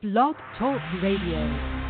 Blog Talk Radio.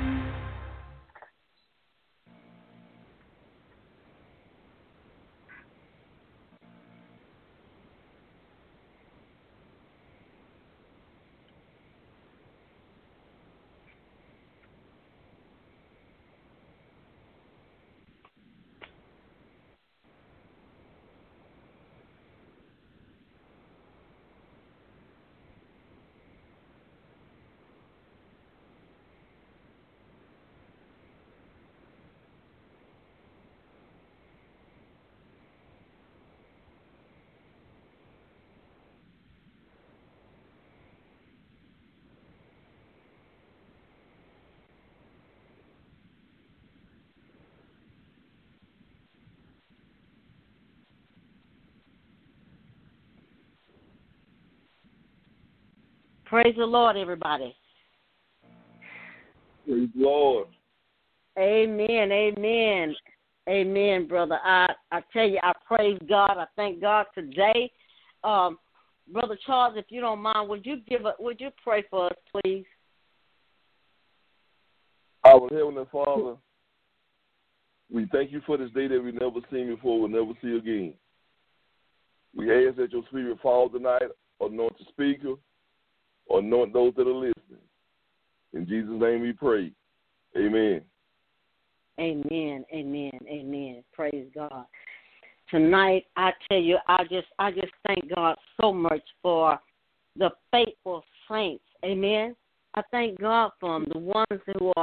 Praise the Lord, everybody. Praise the Lord. Amen, amen, amen, brother. I tell you, I praise God. I thank God today. Brother Charles, if you don't mind, would you pray for us, please? Our Heavenly Father, we thank you for this day that we've never seen before, we'll never see again. We ask that your spirit fall tonight, anoint the speaker, or anoint those that are listening. In Jesus' name we pray. Amen. Amen, amen, amen. Praise God. Tonight, I tell you, I just thank God so much for the faithful saints. Amen. I thank God for them, the ones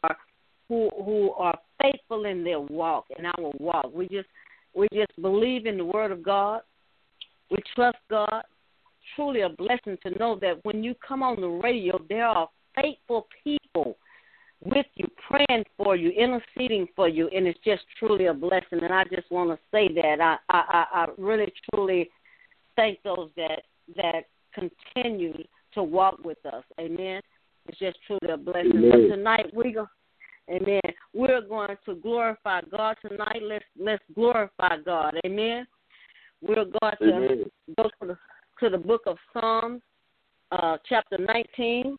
who are faithful in their walk, in our walk. We just believe in the Word of God. We trust God. Truly a blessing to know that when you come on the radio, there are faithful people with you, praying for you, interceding for you, and it's just truly a blessing. And I just want to say that I really, truly thank those that continue to walk with us. Amen. It's just truly a blessing. Amen. So tonight we're going to glorify God tonight. Let's glorify God. Amen. We're going to go to the book of Psalms, chapter 19.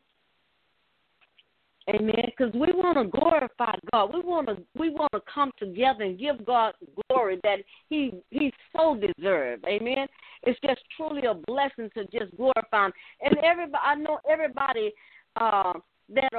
Amen. Because we want to glorify God. We want to come together and give God glory that He so deserves. Amen. It's just truly a blessing to just glorify Him. And I know everybody that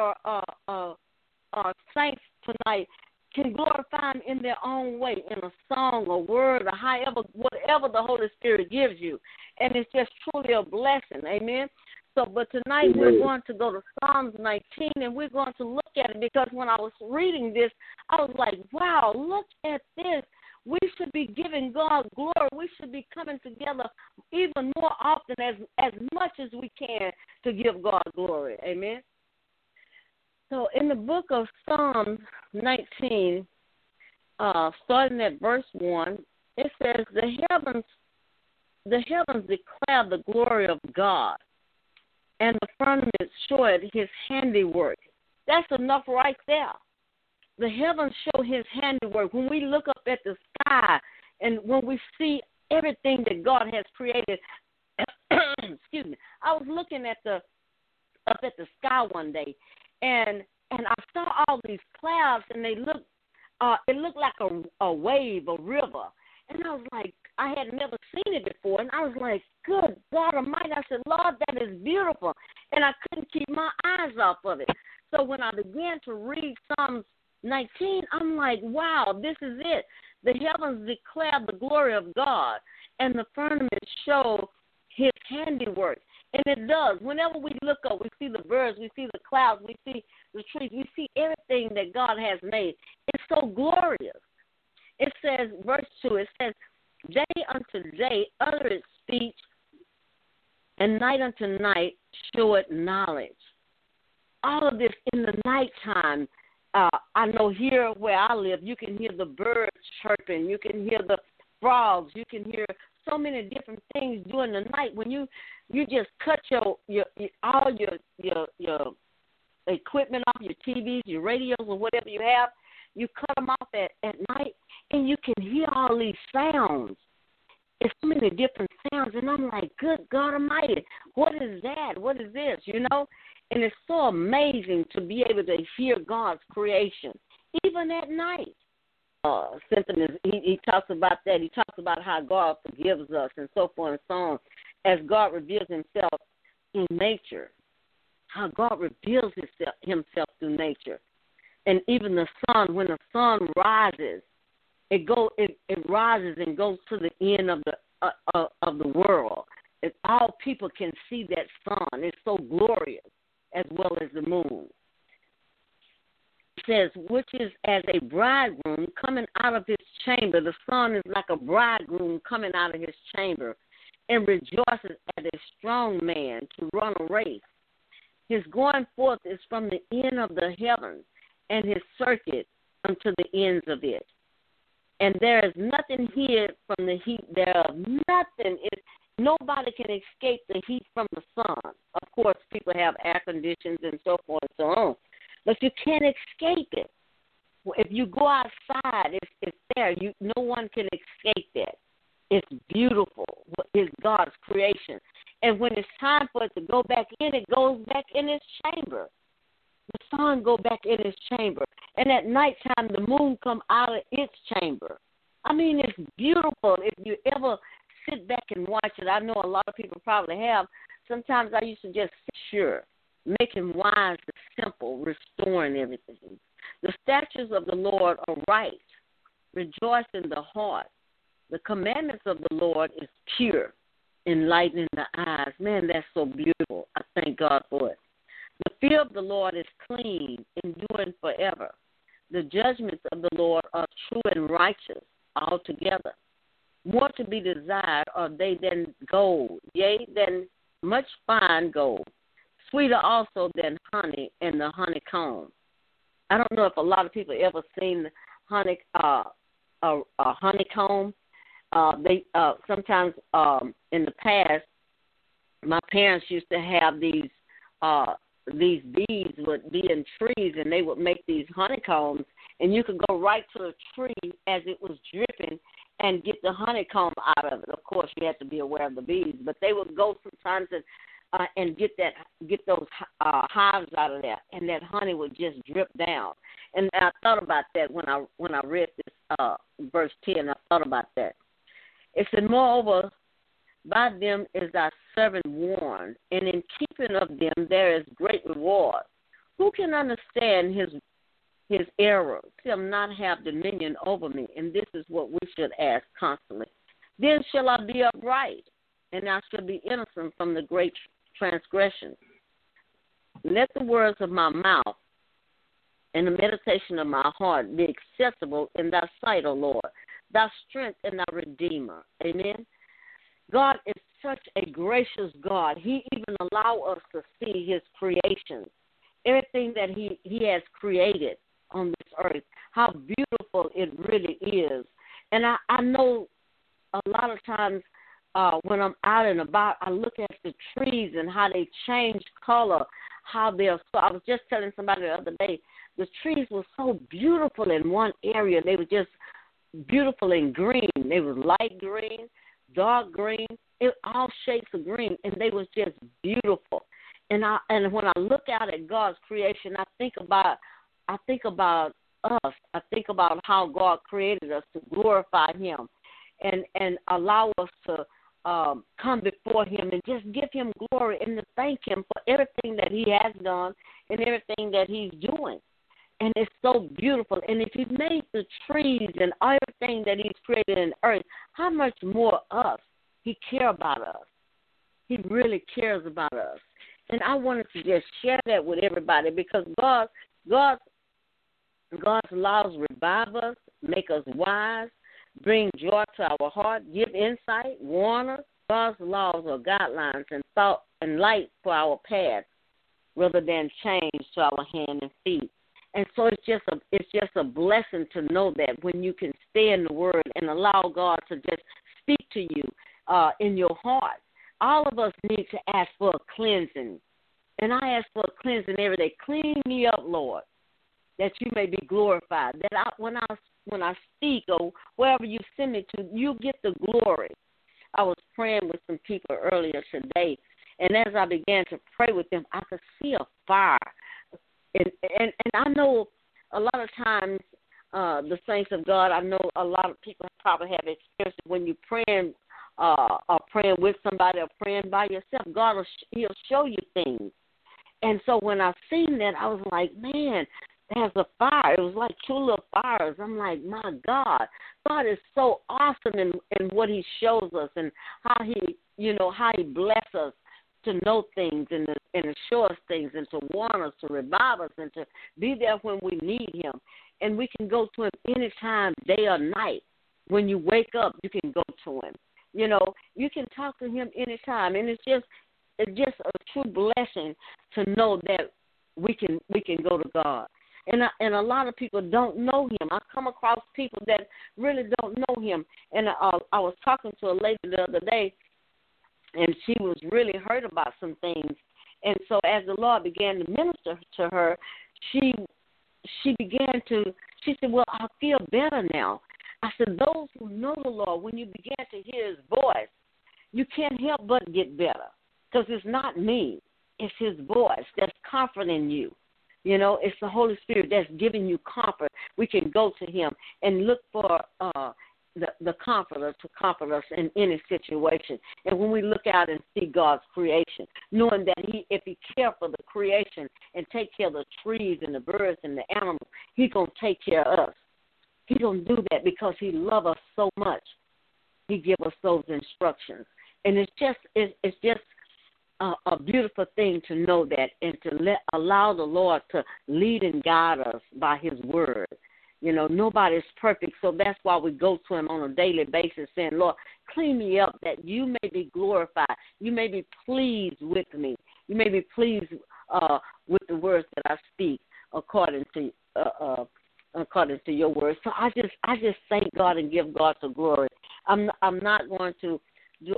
are saints tonight can glorify Him in their own way, in a song, a word, or whatever the Holy Spirit gives you. And it's just truly a blessing. Amen. So, but tonight we're going to go to Psalms 19, and we're going to look at it because when I was reading this, I was like, wow, look at this. We should be giving God glory. We should be coming together even more often as much as we can to give God glory. Amen. So in the book of Psalms 19, starting at verse 1, it says, the heavens declare the glory of God, and the firmament showeth His handiwork. That's enough right there. The heavens show His handiwork. When we look up at the sky and when we see everything that God has created, excuse me, I was looking up at the sky one day, and I saw all these clouds, and it looked like a wave, a river. And I was like, I had never seen it before. And I was like, good God Almighty. I said, Lord, that is beautiful. And I couldn't keep my eyes off of it. So when I began to read Psalms 19, I'm like, wow, this is it. The heavens declare the glory of God, and the firmament show His handiwork. And it does. Whenever we look up, we see the birds, we see the clouds, we see the trees, we see everything that God has made. It's so glorious. It says, verse 2, it says, day unto day uttereth speech, and night unto night showeth knowledge. All of this in the nighttime. I know here where I live, you can hear the birds chirping, you can hear the frogs, you can hear so many different things during the night. When you just cut all your equipment off, your TVs, your radios, or whatever you have, you cut them off at night, and you can hear all these sounds. it's so many different sounds, and I'm like, good God Almighty, what is that? What is this? You know? And it's so amazing to be able to hear God's creation, even at night. Symphony, he talks about that. He talks about how God forgives us and so forth and so on, as God reveals himself in nature, how God reveals himself through nature. And even the sun, when the sun rises, it rises and goes to the end of the world. All people can see that sun. It's so glorious, as well as the moon. It says, which is as a bridegroom coming out of his chamber. The sun is like a bridegroom coming out of his chamber, and rejoices as a strong man to run a race. His going forth is from the end of the heavens, and his circuit unto the ends of it. And there is nothing hid from the heat thereof. Nothing is. Nobody can escape the heat from the sun. Of course, people have air conditions and so forth and so on, but you can't escape it. If you go outside, it's there. No one can escape that. It's beautiful. It's God's creation. And when it's time for it to go back in, it goes back in its chamber. The sun go back in its chamber. And at nighttime, the moon come out of its chamber. I mean, it's beautiful. If you ever sit back and watch it, I know a lot of people probably have. Sometimes I used to just sit sure, making wise the simple, restoring everything. The statutes of the Lord are right. Rejoice in the heart. The commandments of the Lord is pure, enlightening the eyes. Man, that's so beautiful. I thank God for it. The fear of the Lord is clean, enduring forever. The judgments of the Lord are true and righteous altogether. More to be desired are they than gold, yea, than much fine gold. Sweeter also than honey and the honeycomb. I don't know if a lot of people ever seen a honeycomb. They sometimes in the past, my parents used to have these bees would be in trees, and they would make these honeycombs, and you could go right to the tree as it was dripping and get the honeycomb out of it. Of course, you had to be aware of the bees, but they would go sometimes and get those hives out of there, and that honey would just drip down. And I thought about that when I read this verse 10. I thought about that. It said, moreover, by them is thy servant warned, and in keeping of them there is great reward. Who can understand his errors? He'll not have dominion over me, and this is what we should ask constantly. Then shall I be upright, and I shall be innocent from the great transgression. Let the words of my mouth and the meditation of my heart be acceptable in thy sight, O Lord, thy strength and thy redeemer. Amen. God is such a gracious God. He even allows us to see his creations, everything that he has created on this earth, how beautiful it really is. And I know a lot of times when I'm out and about, I look at the trees and how they change color, how they're so. I was just telling somebody the other day, the trees were so beautiful in one area. They were just beautiful in green. They were light green, dark green, all shades of green, and they was just beautiful. And when I look out at God's creation, I think about us. I think about how God created us to glorify him and allow us to come before him and just give him glory and to thank him for everything that he has done and everything that he's doing. And it's so beautiful. And if he made the trees and everything that he's created in the earth, how much more us? He cares about us. He really cares about us. And I wanted to just share that with everybody because God's laws revive us, make us wise, bring joy to our heart, give insight, warn us. God's laws are guidelines and thought and light for our path rather than change to our hand and feet. And so it's just a blessing to know that when you can stay in the Word and allow God to just speak to you in your heart. All of us need to ask for a cleansing. And I ask for a cleansing every day. Clean me up, Lord, that you may be glorified. That when I speak or wherever you send me to, you get the glory. I was praying with some people earlier today, and as I began to pray with them, I could see a fire. And I know a lot of times the saints of God, I know a lot of people probably have experienced it when you're praying or praying with somebody or praying by yourself. God, he'll show you things. And so when I seen that, I was like, man, there's a fire. It was like two little fires. I'm like, my God is so awesome in what he shows us and how he bless us to know things and to show us things and to warn us, to revive us, and to be there when we need him. And we can go to him anytime, day or night. When you wake up, you can go to him. You know, you can talk to him anytime, and it's just a true blessing to know that we can go to God. And a lot of people don't know him. I come across people that really don't know him. And I was talking to a lady the other day, and she was really hurt about some things. And so as the Lord began to minister to her, she said, well, I feel better now. I said, those who know the Lord, when you begin to hear his voice, you can't help but get better, because it's not me. It's his voice that's comforting you. You know, it's the Holy Spirit that's giving you comfort. We can go to him and look for the comforter to comfort us in any situation. And when we look out and see God's creation, knowing that if he cares for the creation and take care of the trees and the birds and the animals, he's going to take care of us. He's going to do that because he loves us so much. He gives us those instructions. And it's just a beautiful thing to know that and to allow the Lord to lead and guide us by his word. You know, nobody's perfect, so that's why we go to him on a daily basis saying, Lord, clean me up that you may be glorified. You may be pleased with me. You may be pleased with the words that I speak according to your word. So I just thank God and give God the glory. I'm not going to do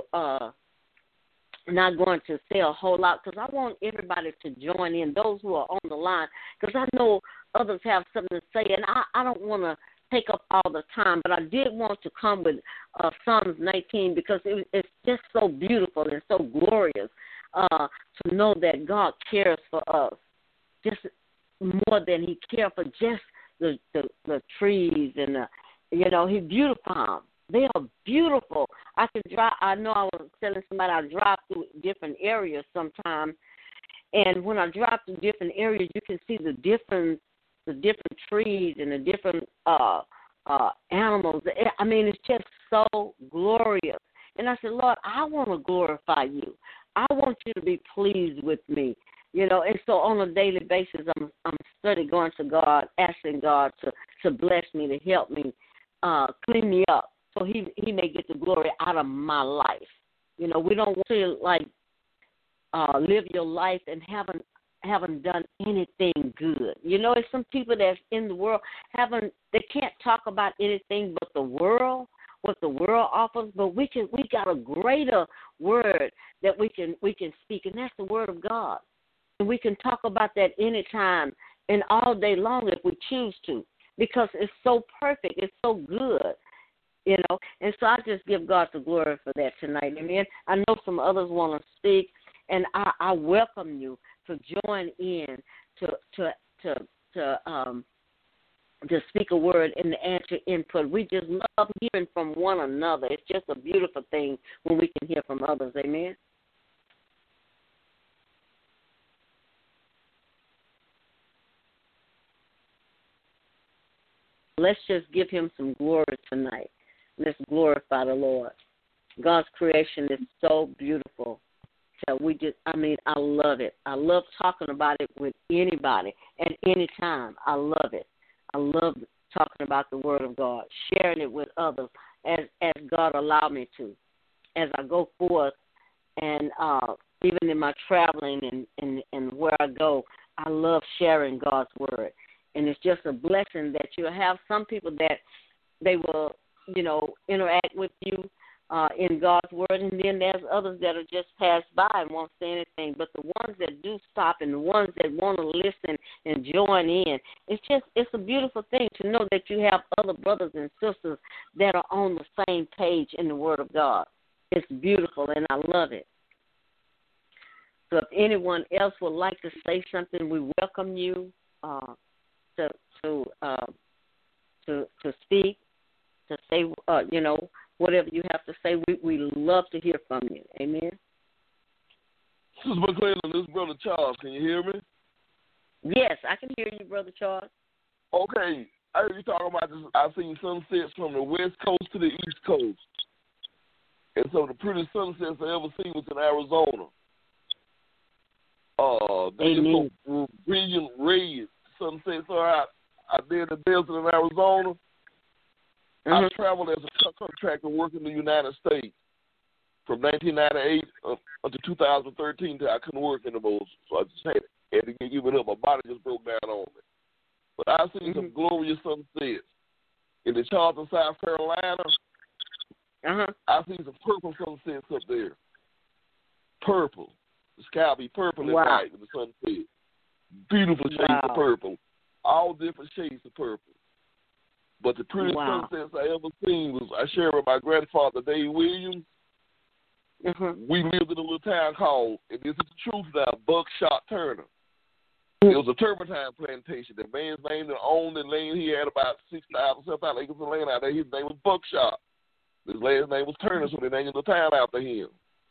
not going to say a whole lot because I want everybody to join in, those who are on the line, because I know others have something to say, and I don't want to take up all the time, but I did want to come with Psalms 19 because it's just so beautiful and so glorious to know that God cares for us just more than he cares for just the trees and he beautifies them. They are beautiful. I know I was telling somebody I drive through different areas sometimes, and when I drive through different areas, you can see the different trees and the different animals. I mean, it's just so glorious. And I said, Lord, I want to glorify you. I want you to be pleased with me. You know, and so on a daily basis, I'm studying going to God, asking God to bless me, to help me, clean me up, so he may get the glory out of my life. You know, we don't want to live your life and haven't done anything good. You know, it's some people that's in the world they can't talk about anything but the world, what the world offers, but we got a greater word that we can speak, and that's the word of God. And we can talk about that anytime and all day long if we choose to, because it's so perfect, it's so good. You know, and so I just give God the glory for that tonight. Amen. I know some others want to speak, and I welcome you to join in to speak a word and to answer input. We just love hearing from one another. It's just a beautiful thing when we can hear from others. Amen. Let's just give him some glory tonight. Let's glorify the Lord. God's creation is so beautiful. So I love it. I love talking about it with anybody at any time. I love it. I love talking about the Word of God, sharing it with others as God allowed me to. As I go forth and even in my traveling and where I go, I love sharing God's Word. And it's just a blessing that you'll have some people that they will, interact with you in God's word, and then there's others that are just pass by and won't say anything. But the ones that do stop and the ones that want to listen and join in, it's a beautiful thing to know that you have other brothers and sisters that are on the same page in the Word of God. It's beautiful, and I love it. So if anyone else would like to say something, we welcome you to speak, to say, whatever you have to say. We love to hear from you. Amen. Sister McClellan, this is Brother Charles. Can you hear me? Yes, I can hear you, Brother Charles. Okay. I heard you talking about this. I've seen sunsets from the west coast to the east coast. And so the prettiest sunsets I ever seen was in Arizona. They just so brilliant red sunsets are out there in the desert in Arizona. I traveled as a contractor working in the United States from 1998 until 2013 until I couldn't work anymore. So I just had to give it up. My body just broke down on me. But I've seen some glorious sunsets. In the Charleston, South Carolina, I've seen some purple sunsets up there. Purple. The sky will be purple at night when the sun sets. Beautiful shades of purple. All different shades of purple. But the prettiest sunsets I ever seen was I shared with my grandfather, Dave Williams. We lived in a little town called, and this is the truth now, Buckshot Turner. It was a turpentine plantation. The man's name that owned the land, he had about 6,000, 7,000 acres of land out there. His name was Buckshot. His last name was Turner, so they named the town after him.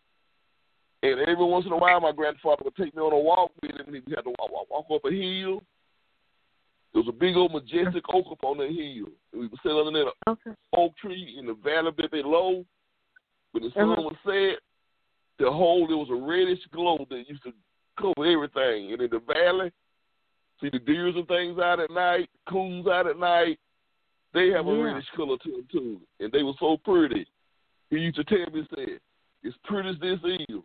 And every once in a while, my grandfather would take me on a walk with him, and he had to walk up a hill. There was a big old majestic oak up on the hill. And we would sit underneath an oak tree in the valley a bit low. When the sun was set, there was a reddish glow that used to cover everything. And in the valley, see the deers and things out at night, coons out at night, they have a reddish color to them too. And they were so pretty. He used to tell me, he said, as pretty as this is,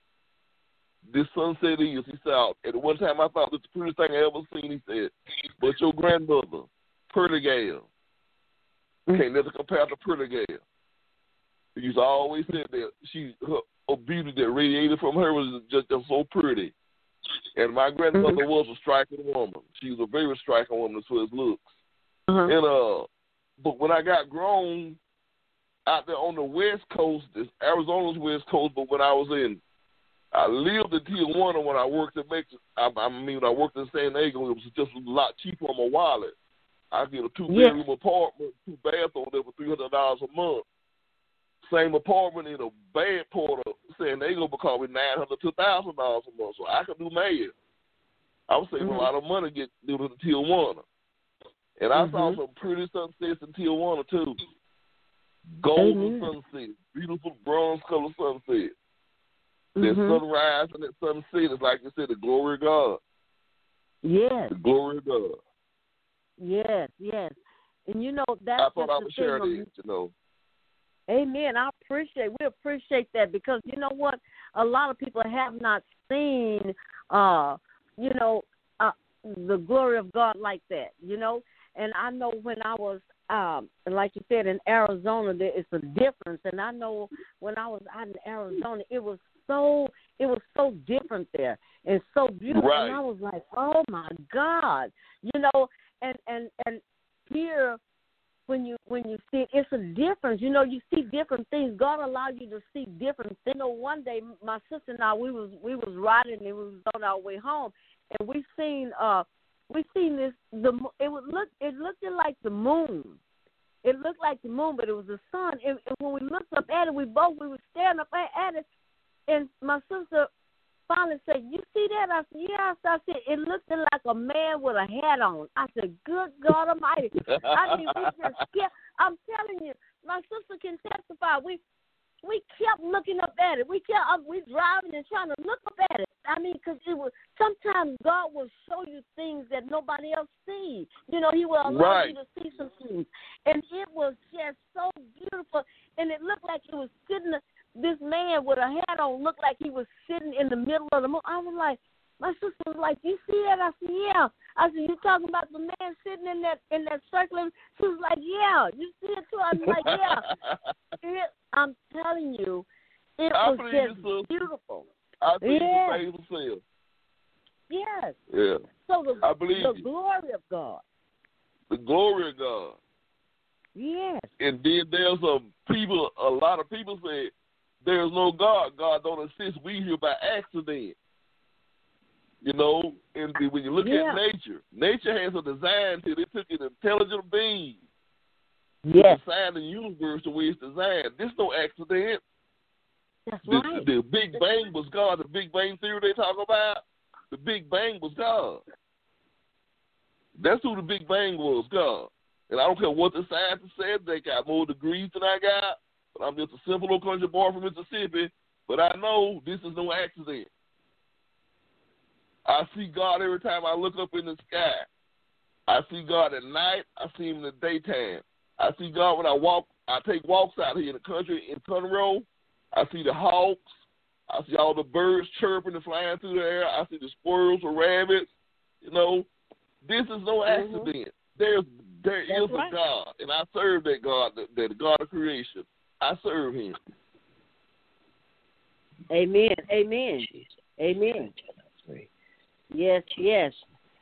this sunset is, he said, at one time I thought this was the prettiest thing I ever seen, he said, but your grandmother, Pretty Gal, can't never compare to Pretty Gal. He used to always say that her beauty that radiated from her was just so pretty. And my grandmother was a striking woman. She was a very striking woman as far as looks. And but when I got grown out there on the West Coast, Arizona's West Coast, but when I lived in Tijuana when I worked in Mexico. When I worked in San Diego, it was just a lot cheaper on my wallet. I get a 2-bedroom apartment, 2 bathrooms there for $300 a month. Same apartment in a bad part of San Diego because we $900 to $1,000 a month, so I could do math. I was saving a lot of money due to Tijuana. And I saw some pretty sunsets in Tijuana too. Golden sunsets, beautiful bronze color sunsets. That sunrise and that sunset is, like you said, the glory of God. Yes. The glory of God. Yes. And that's I thought I would share this, Amen. We appreciate that because you know what? A lot of people have not seen, the glory of God like that, And I know when I was, like you said, in Arizona, there is a difference. And I know when I was out in Arizona, it was so different there and so beautiful. Right. And I was like, oh my God, and here when you see it, it's a difference. You see different things. God allowed you to see different things. One day my sister and I we was riding and we was on our way home and we seen this it looked like the moon. It looked like the moon, but it was the sun. And when we looked up at it, we were staring up at it. And my sister finally said, "You see that?" I said, "Yes." I said, "It looked like a man with a hat on." I said, "Good God Almighty!" I mean, we just kept. I'm telling you, my sister can testify. We kept looking up at it. We driving and trying to look up at it. I mean, because it was sometimes God will show you things that nobody else sees. He will allow you to see some things, and it was just so beautiful. And it looked like it was sitting. This man with a hat on looked like he was sitting in the middle of the moon. I was like, my sister was like, "You see that?" I said, "Yeah." I said, "You talking about the man sitting in that circle?" She was like, "Yeah." You see it too? I was like, "Yeah." I'm telling you, it was just beautiful. I believe the same myself. Yes. Yeah. So I believe the glory of God. The glory of God. Yes. And then there's a lot of people say, there's no God. God don't exist. We here by accident. You know, and when you look at nature has a design to it. They took an intelligent being to design the universe the way it's designed. This no accident. That's right. The Big Bang was God. The Big Bang theory they talk about, the Big Bang was God. That's who the Big Bang was, God. And I don't care what the scientists said. They got more degrees than I got. But I'm just a simple little country boy from Mississippi. But I know this is no accident. I see God every time I look up in the sky. I see God at night. I see him in the daytime. I see God when I walk. I take walks out here in the country in Conroe. I see the hawks. I see all the birds chirping and flying through the air. I see the squirrels or rabbits. You know, this is no accident. There is a God, and I serve that God, the God of creation. I serve him. Amen. Amen. Amen. Yes, yes.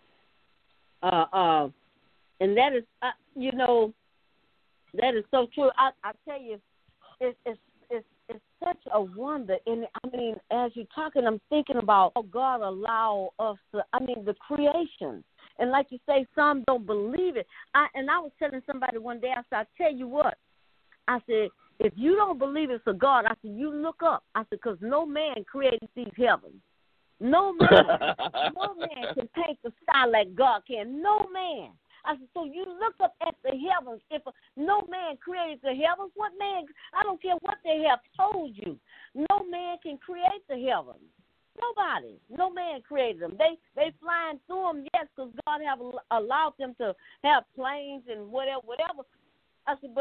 And that is, you know, that is so true. I tell you, it's such a wonder. And I mean, as you're talking, I'm thinking about how God allow us to, I mean, the creation. And like you say, some don't believe it. I was telling somebody one day, I said, I tell you what, I said, if you don't believe it's a God, I said, you look up. I said, because no man created these heavens. No man can paint the sky like God can. No man. I said, so you look up at the heavens. If no man created the heavens, what man, I don't care what they have told you. No man can create the heavens. Nobody. No man created them. They flying through them, yes, because God have allowed them to have planes and whatever. I said,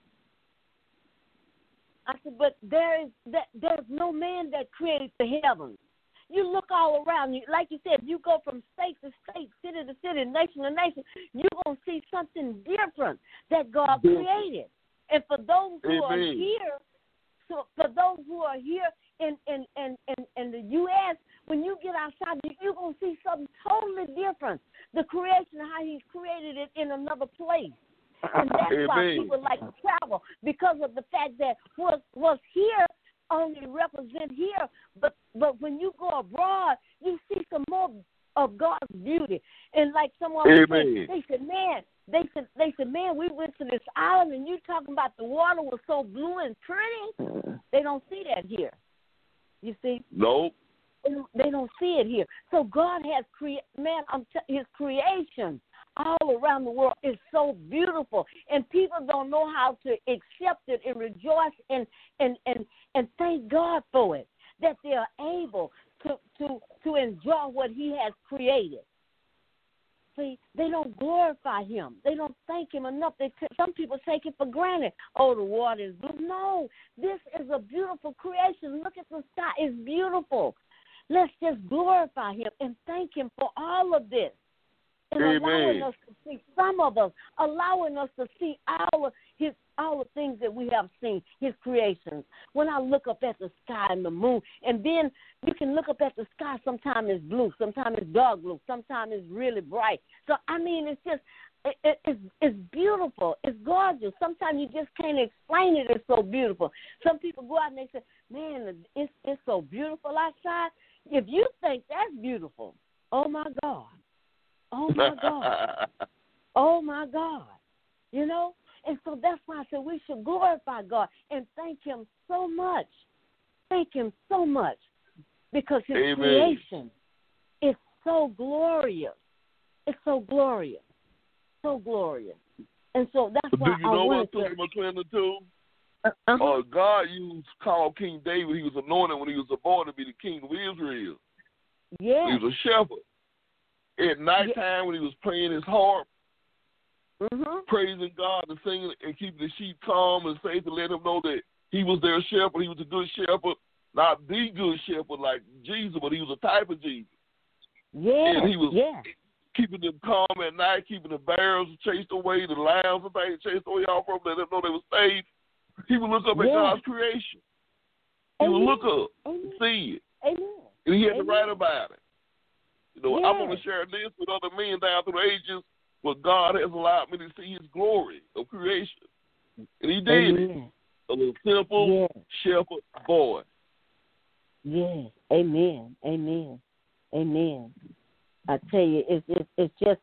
but there's no man that created the heavens. You look all around you, like you said, you go from state to state, city to city, nation to nation, you're going to see something different that God created. And for those who are here, in the U.S., when you get outside, you're going to see something totally different. The creation, how he's created it in another place. And that's why people like to travel, because of the fact that what's here only represent here, but when you go abroad, you see some more of God's beauty. And like someone said, they said, man, we went to this island and you talking about the water was so blue and pretty. They don't see that here. You see? Nope. They don't see it here. So God has his creation all around the world is so beautiful, and people don't know how to accept it and rejoice and thank God for it, that they are able to enjoy what he has created. See, they don't glorify him. They don't thank him enough. Some people take it for granted. Oh, the water is blue. No, this is a beautiful creation. Look at the sky. It's beautiful. Let's just glorify him and thank him for all of this. And allowing us to see, some of us, allowing us to see all the things that we have seen, his creations. When I look up at the sky and the moon, and then you can look up at the sky, sometimes it's blue, sometimes it's dark blue, sometimes it's really bright. So, I mean, it's just, it's beautiful. It's gorgeous. Sometimes you just can't explain it. It's so beautiful. Some people go out and they say, man, it's so beautiful outside. If you think that's beautiful, oh, my God. Oh, my God. Oh, my God. You know? And so that's why I said we should glorify God and thank him so much. Thank him so much because his creation is so glorious. It's so glorious. So glorious. And so that's why I wanted to... Do you know what, Sister McClendon, too? God called King David. He was anointed when he was born to be the king of Israel. Yeah. He was a shepherd. At nighttime when he was playing his harp, praising God and singing and keeping the sheep calm and safe to let him know that he was their shepherd. He was a good shepherd, not the good shepherd like Jesus, but he was a type of Jesus. Yeah. And he was keeping them calm at night, keeping the bears chased away, the lions and things chased away all from them, let them know they were safe. He would look up at God's creation. He would look up and see it. And he had to write about it. You know, I'm going to share this with other men down through the ages, but God has allowed me to see his glory of creation. And he did it. a little simple shepherd boy. Yes. Amen. Amen. Amen. I tell you, it's just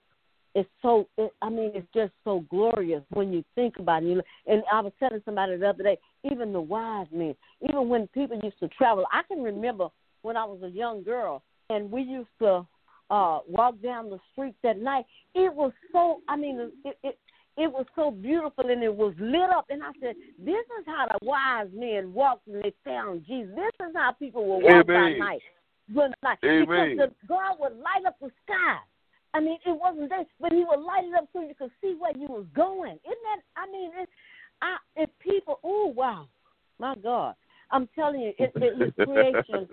so glorious when you think about it. And I was telling somebody the other day, even the wise men, even when people used to travel, I can remember when I was a young girl and we used to walk down the streets at night. It was so, it was so beautiful and it was lit up. And I said, this is how the wise men walked and they found Jesus. This is how people will walk by night. Good night. Because God would light up the sky. I mean, it wasn't there, but he would light it up so you could see where you was going. Isn't that, if people, oh, wow, my God. I'm telling you, his creation,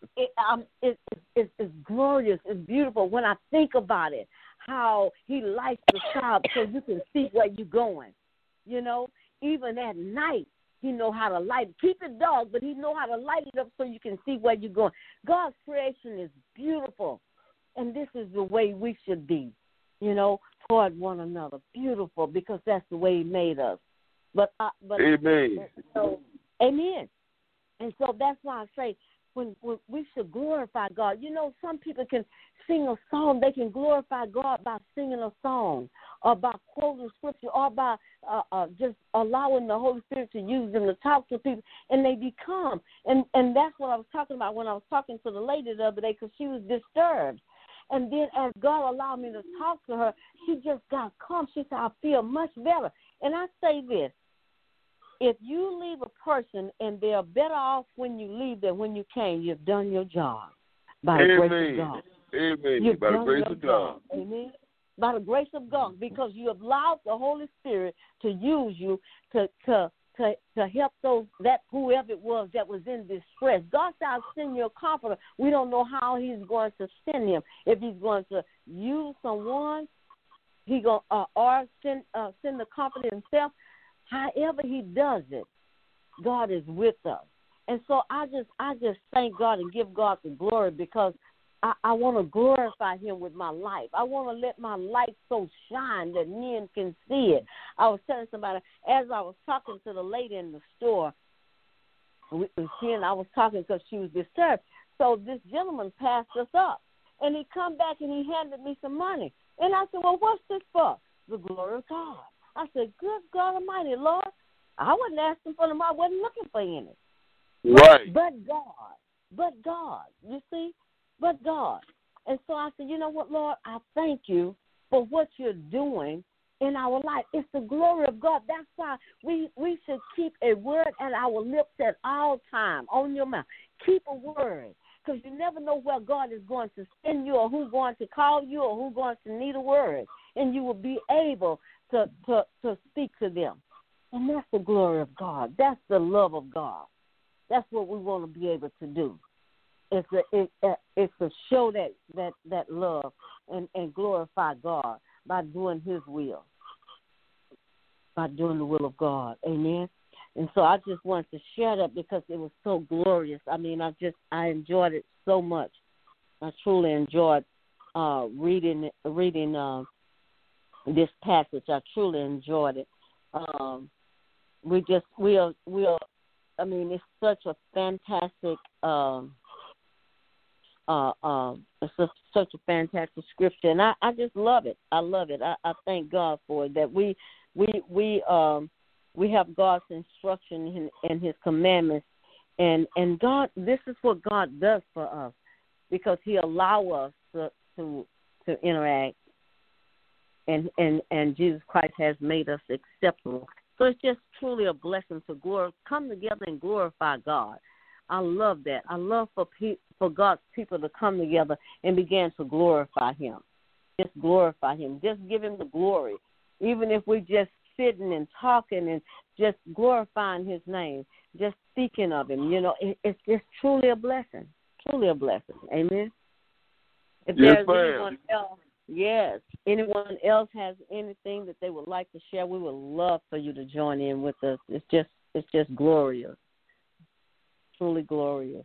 it's glorious. It's beautiful when I think about it, how he lights the sky up so you can see where you're going. You know, even at night, he know how to light it. Keep it dark, but he know how to light it up so you can see where you're going. God's creation is beautiful. And this is the way we should be, you know, toward one another. Beautiful, because that's the way he made us. But amen. So, amen. And so that's why I say when we should glorify God. You know, some people can sing a song. They can glorify God by singing a song or by quoting scripture or by just allowing the Holy Spirit to use them to talk to people, and they become. And that's what I was talking about when I was talking to the lady the other day, because she was disturbed. And then as God allowed me to talk to her, she just got calm. She said, I feel much better. And I say this, if you leave a person and they're better off when you leave than when you came, you've done your job by the grace of God. Amen. You've by the done grace your of God. job. Amen. By the grace of God, because you have allowed the Holy Spirit to use you to help whoever it was that was in distress. God said, I'll send you a comforter. We don't know how he's going to send him. If he's going to use someone, he go or send the comforter himself. However he does it, God is with us. And so I just thank God and give God the glory, because I want to glorify him with my life. I want to let my light so shine that men can see it. I was telling somebody, as I was talking to the lady in the store, she and I was talking because she was disturbed. So this gentleman passed us up, and he come back and he handed me some money. And I said, well, what's this for? The glory of God. I said, good God Almighty, Lord. I wasn't asking for them. I wasn't looking for any. Right. But God, you see? But God. And so I said, you know what, Lord, I thank you for what you're doing in our life. It's the glory of God. That's why we should keep a word at our lips at all time, on your mouth. Keep a word, because you never know where God is going to send you, or who's going to call you, or who's going to need a word. And you will be able to speak to them. And that's the glory of God. That's the love of God. That's what we want to be able to do. It's to show that love and glorify God by doing his will, by doing the will of God. Amen. And so I just wanted to share that because it was so glorious. I mean, I enjoyed it so much. I truly enjoyed reading this passage. I truly enjoyed it. I mean, it's such a fantastic it's such a fantastic scripture, and I just love it. I love it. I thank God for it, that we have God's instruction and his commandments, and God, this is what God does for us, because he allows us to interact, and Jesus Christ has made us acceptable. So it's just truly a blessing to come together and glorify God. I love that. I love for God's people to come together and begin to glorify him. Just glorify him. Just give him the glory. Even if we're just sitting and talking and just glorifying his name, just speaking of him, it's just truly a blessing. Truly a blessing. Amen. If there's anyone else has anything that they would like to share, we would love for you to join in with us. It's just glorious. Truly glorious.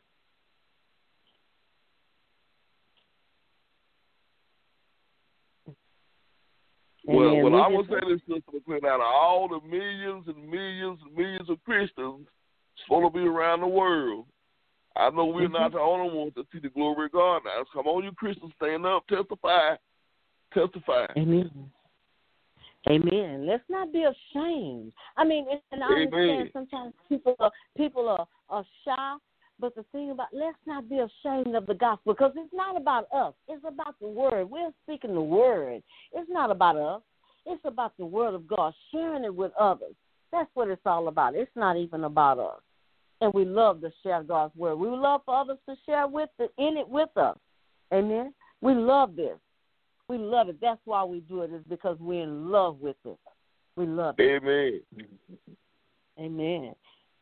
Well, But I will say this, Sister McClendon, out of all the millions and millions and millions of Christians supposed to be around the world, I know we're not the only ones that see the glory of God now. Come on, you Christians, stand up, testify. Testify. Amen. Amen. Let's not be ashamed. I mean, and I understand sometimes people are shy, but the thing about, let's not be ashamed of the gospel, because it's not about us. It's about the word. We're speaking the word. It's not about us. It's about the word of God, sharing it with others. That's what it's all about. It's not even about us. And we love to share God's word. We love for others to share in it with us. Amen. We love this. We love it. That's why we do it, is because we're in love with it. We love it. Amen. Amen.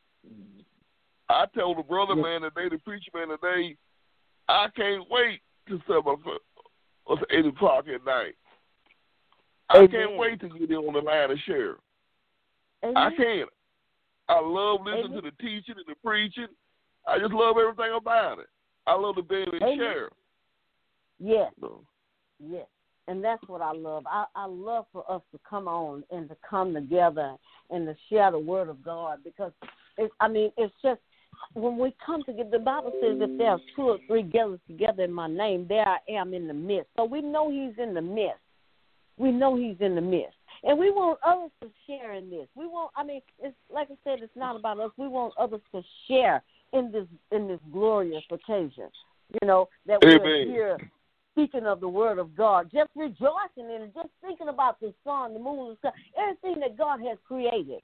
I told the brother man today, the preacher man today, I can't wait till 8 o'clock at night. I can't wait to get in on the line and share. Amen. I can't. I love listening to the teaching and the preaching. I just love everything about it. I love to be able to share. Yes. Yes. And that's what I love. I love for us to come on and to come together and to share the word of God, because, it's just, when we come together, the Bible says if there are 2 or 3 gathered together in my name, there I am in the midst. So we know he's in the midst. We know he's in the midst. And we want others to share in this. It's like I said, it's not about us. We want others to share in this glorious occasion, that we're here speaking of the word of God, just rejoicing in it, just thinking about the sun, the moon, the sky, everything that God has created.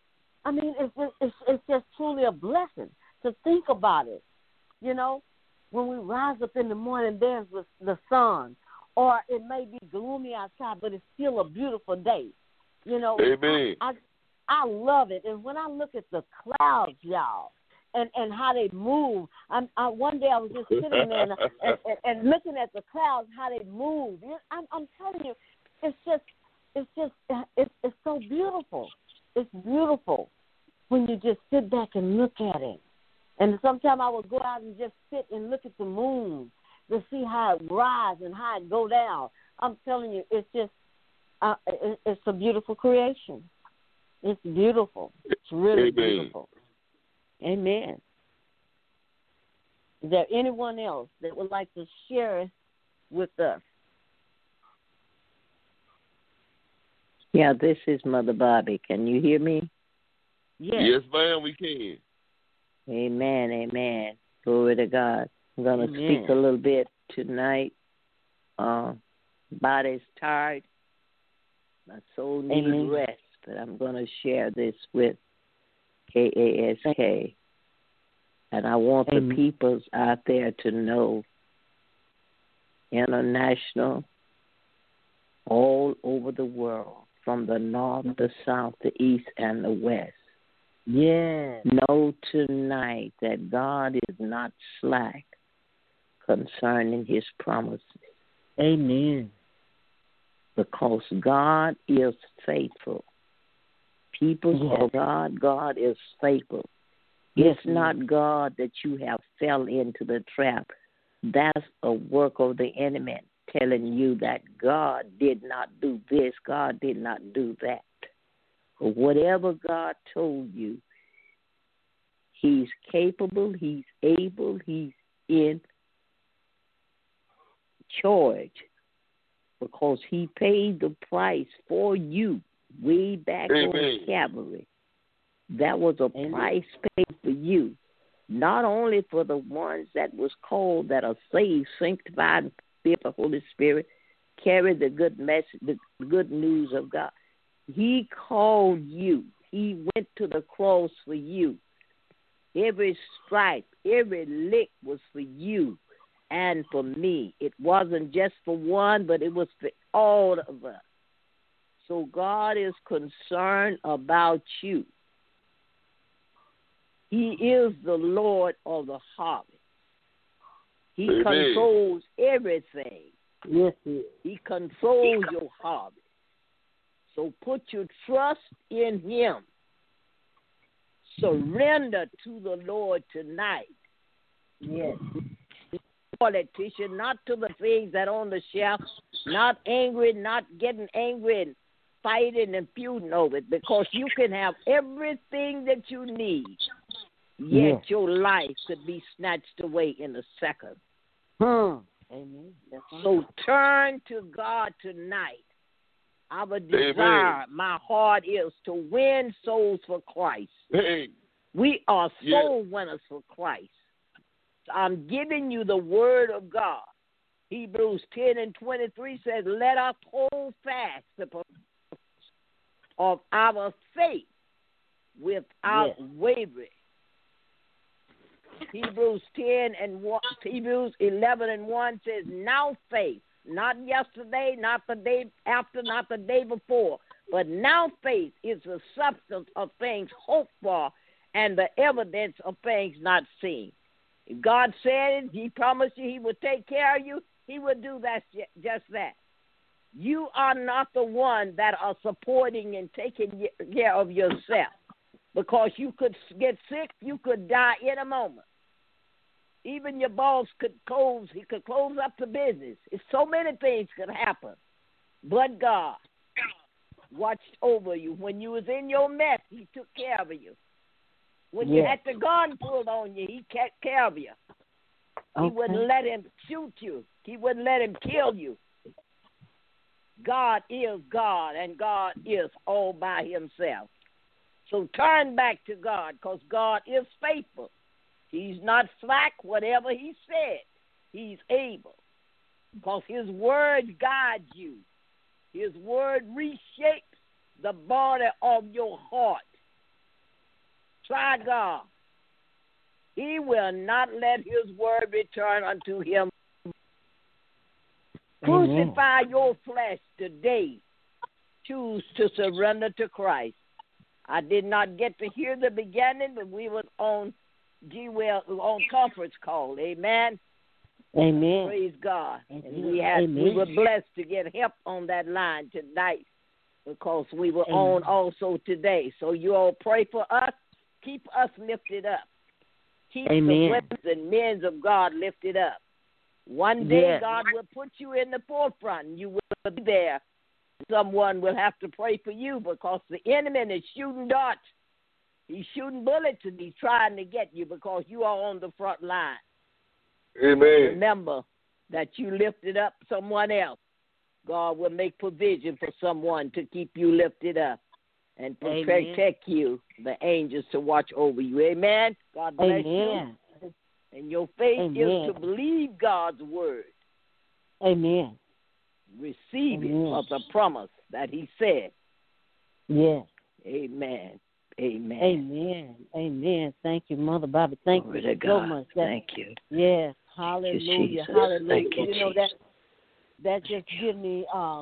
It's just truly a blessing to think about it. When we rise up in the morning, there's the sun. Or it may be gloomy outside, but it's still a beautiful day. Amen. I love it. And when I look at the clouds, y'all, and how they move, one day I was just sitting there and looking at the clouds, how they move. I'm telling you, it's so beautiful. It's beautiful when you just sit back and look at it. And sometimes I would go out and just sit and look at the moon to see how it rises and how it go down. I'm telling you, it's just, it's a beautiful creation. It's beautiful. It's really beautiful. Amen. Is there anyone else that would like to share with us? Yeah, this is Mother Bobby. Can you hear me? Yes, ma'am, we can. Amen, amen. Glory to God. I'm going to speak a little bit tonight. Body's tired. My soul needs rest, but I'm going to share this with KASK. And I want the peoples out there to know, international, all over the world, from the north, the south, the east, and the west. Yes. Know tonight that God is not slack concerning his promises. Amen. Because God is faithful. People of God, God is faithful. It's not God that you have fell into the trap. That's a work of the enemy telling you that God did not do this, God did not do that. But whatever God told you, he's capable, he's able, he's in charge, because he paid the price for you way back on Calvary. That was a price paid for you, not only for the ones that was called, that are saved, sanctified, and filled with the Holy Spirit, carry the good message, the good news of God. He called you. He went to the cross for you. Every stripe, every lick was for you and for me. It wasn't just for one, but it was for all of us. So God is concerned about you. He is the Lord of the harvest. He controls everything. Yes, he is. He controls your harvest. So put your trust in him. Surrender to the Lord tonight. Yes. Politician, not to the things that on the shelf, not angry, not getting angry and fighting and feuding over it, because you can have everything that you need, yet your life could be snatched away in a second. Amen. So turn to God tonight. Our desire, my heart is to win souls for Christ. We are soul winners for Christ. So I'm giving you the word of God. Hebrews 10:23 says, let us hold fast the of our faith without wavering. Hebrews 11:1 says, now faith, not yesterday, not the day after, not the day before, but now faith is the substance of things hoped for and the evidence of things not seen. If God said it, He promised you He would take care of you, He would do that, just that. You are not the one that are supporting and taking care of yourself, because you could get sick, you could die in a moment. Even your boss could close up the business. It's so many things could happen. But God watched over you. When you was in your mess, He took care of you. When you had the gun pulled on you, He took care of you. He wouldn't let him shoot you. He wouldn't let him kill you. God is God, and God is all by Himself. So turn back to God, because God is faithful. He's not slack. Whatever He said, He's able, because His word guides you. His word reshapes the border of your heart. Try God. He will not let His word return unto Him. Crucify your flesh today. Choose to surrender to Christ. I did not get to hear the beginning, but we was on on conference call. Amen. Amen. Praise God. Amen. And we were blessed to get help on that line tonight, because we were on also today. So you all pray for us. Keep us lifted up. Keep the women and men of God lifted up. One day God will put you in the forefront. You will be there. Someone will have to pray for you, because the enemy is shooting darts. He's shooting bullets, and he's trying to get you, because you are on the front line. Amen. Remember that you lifted up someone else. God will make provision for someone to keep you lifted up and protect you, the angels to watch over you. Amen. God bless you. And your faith is to believe God's word. Amen. Receive it of the promise that He said. Yes. Amen. Amen. Amen. Amen. Thank you, Mother Bobby. Thank you so much. Thank you. Yes. Hallelujah. Hallelujah. You know that just give me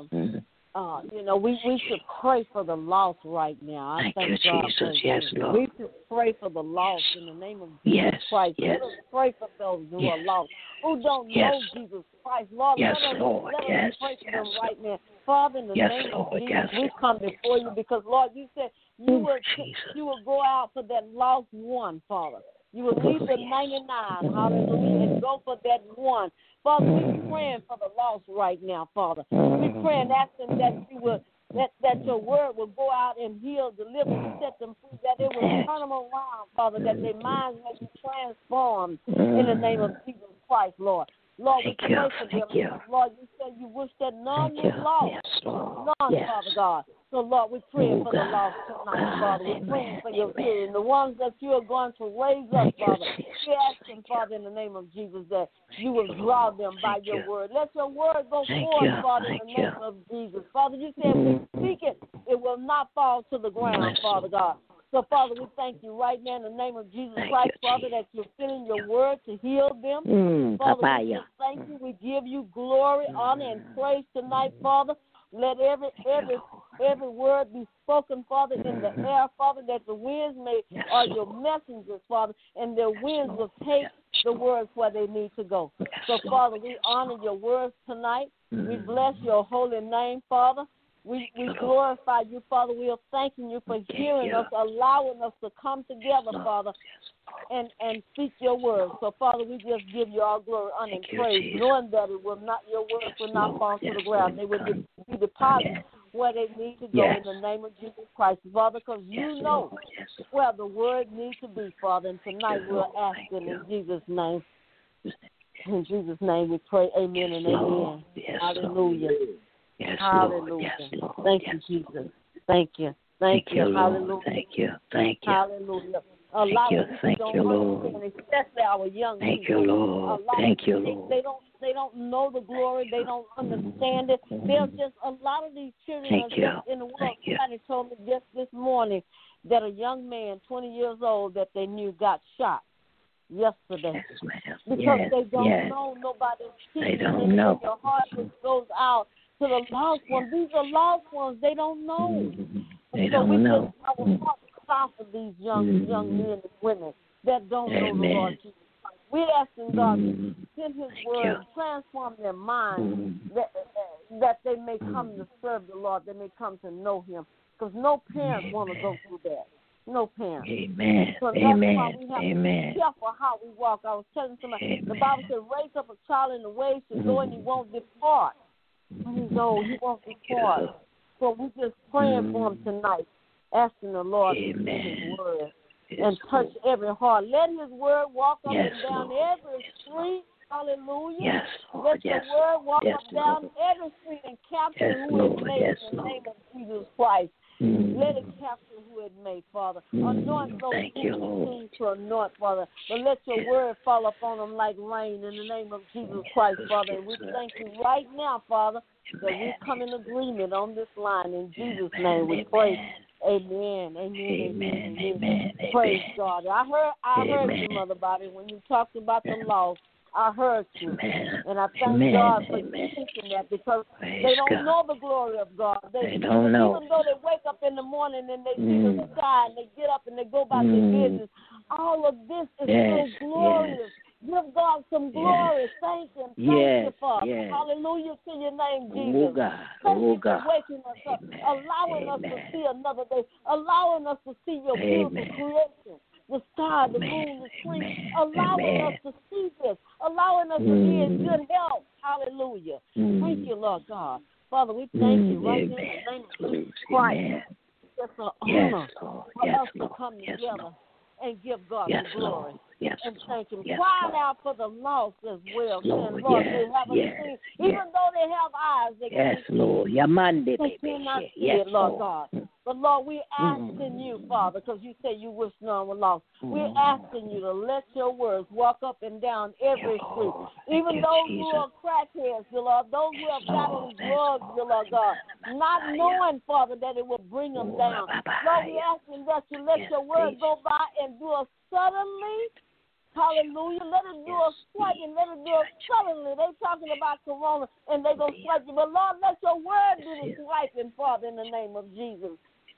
we should pray for the lost right now. I thank you, God Jesus. Yes, Lord. We should pray for the lost in the name of Jesus Christ. Let us pray for those who are lost, who don't know Jesus Christ. Lord, let us pray for them right now. Father, in the name of Jesus, we come before you, because, Lord, you said you will go out for that lost one, Father. You will leave the 99, hallelujah, and go for that one. Father, we're praying for the lost right now, Father. We're praying, asking that you will, that your word will go out and heal, deliver, and set them free, that it will turn them around, Father, that their minds may be transformed in the name of Jesus Christ, Lord. Lord, we pray for them. Lord, you said you wish that none was lost. None, Father God. So, Lord, we're praying for the lost tonight, Father. We're praying for your children, the ones that you are going to raise up, Father. We're asking, Father, in the name of Jesus, that you will draw them by your word. Let your word go forth, Father, in the name of Jesus. Father, you said if we speak it, it will not fall to the ground, Father God. So, Father, we thank you right now in the name of Jesus Christ, Father, that you're filling your word to heal them. Father, we just thank you. We give you glory, honor, and praise tonight, Father. Let every word be spoken, Father, in the air, Father, that the winds are your messengers, Father, and their winds will take the words where they need to go. So, Father, we honor your words tonight. We bless your holy name, Father. We glorify you, Father. We are thanking you for hearing us, allowing us to come together, Father, and speak your word. So, Father, we just give you all glory, honor, and praise, knowing that your words will not fall to the ground. They will be deposited where they need to go in the name of Jesus Christ, Father, because you know where the word needs to be, Father. And tonight we're asking in Jesus' name. In Jesus' name we pray, amen and amen. Hallelujah. Hallelujah. Thank you, Jesus. Thank you. Thank you. Hallelujah. Thank you. Thank you. Hallelujah. A lot of people don't understand, especially our young people. Thank you, Lord. Thank you, Lord. They don't know the glory. They don't understand it. There's just a lot of these children in the world. Somebody told me just this morning that a young man, 20 years old, that they knew got shot yesterday. Yes, ma'am. Because they don't know. Nobody's teaching. They don't know. Your heart just goes out to the lost ones. These are lost ones. They don't know. They don't know. Our heart stop for these young men and women that don't know the Lord Jesus Christ. We're asking God to send His word, transform their minds, that they may come to serve the Lord, they may come to know Him. Because no parents want to go through that. No parents. Amen. So that's Amen. why we have to be careful how we walk. I was telling somebody, the Bible said, raise up a child in the way to go and he won't depart. When he's old, he won't depart. So we're just praying for him tonight, asking the Lord to send His word and touch every heart. Let His word walk up and down every street. Hallelujah. Yes, Lord. Let the word walk up down every street and capture who it may in the name of Jesus Christ. Let it capture who it may, Father. Anoint those who need to anoint, Father. But let your word fall upon them like rain in the name of Jesus Christ, Father. And we thank you right now, Father, that we come in agreement on this line. In Jesus' name we pray. Amen. Amen. Praise God. I heard you, Mother Bobby, when you talked about the lost. I heard you. And I thank God for teaching that because they don't know the glory of God. They don't know. Even though they wake up in the morning and they see the sky and they get up and they go about their business, all of this is so glorious. Give God some glory. Thank Him. Thank you, Father. Hallelujah to your name, Jesus. Thank you for waking us up, allowing us to see another day, allowing us to see your beautiful creation. The sky, the moon, the trees, allowing us to see this, allowing us to be in good health. Hallelujah. Thank you, Lord God. Father, we thank you right now in the name of Jesus Christ. It's an honor for us to come together and give God the glory. And thank Him. Crying out for the lost as well. Lord, they haven't seen. Even though they have eyes, they can't see. They cannot see it, Lord God. But, Lord, we're asking you, Father, because you say you wish none were lost. We're asking you to let your words walk up and down every street. Even those who are crackheads, dear Lord, those who have gotten drugs, dear Lord God, not knowing, Father, that it will bring them down. Lord, we're asking that you let your word go by and do us suddenly. Hallelujah. Let it do a swipe and let it do it suddenly. They're talking about corona and they're going to swipe you. But, Lord, let your word do the swiping, Father, in the name of Jesus.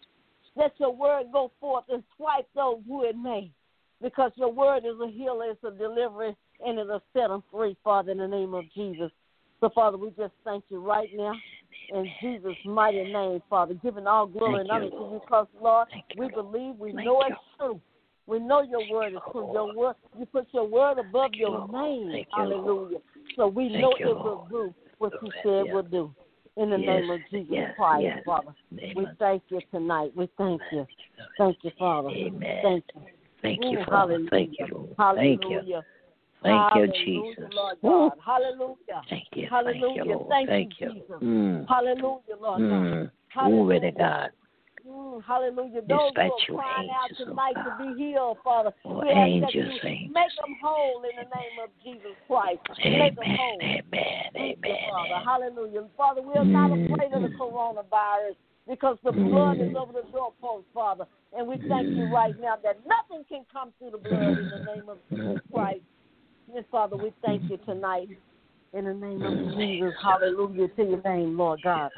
Let your word go forth and swipe those who it may. Because your word is a healer, it's a deliverer, and it'll set them free, Father, in the name of Jesus. So, Father, we just thank you right now in Jesus' mighty name, Father, giving all glory and honor to you because, Lord, we believe, we know it's true. We know your word is true. Your word, you put your word above your name. Hallelujah. So we know it will do what you said will do. In the name of Jesus Christ, Father. We thank you tonight. We thank you. Thank you, Father. Thank you. Thank you, Father. Thank you, Lord. Hallelujah. Thank you, Jesus. Lord God. Hallelujah. Thank you. Hallelujah. Thank you, Jesus. Hallelujah, Lord God. Glory to God. Hallelujah. Those who are crying out tonight to be healed, Father. We ask that you make them whole in the name of Jesus Christ. Make them whole. Amen. Father. Hallelujah. Father, we are not afraid of the coronavirus because the blood is over the doorpost, Father. And we thank you right now that nothing can come through the blood in the name of Jesus Christ. Yes, Father, we thank you tonight. In the name of Jesus, hallelujah to your name, Lord God.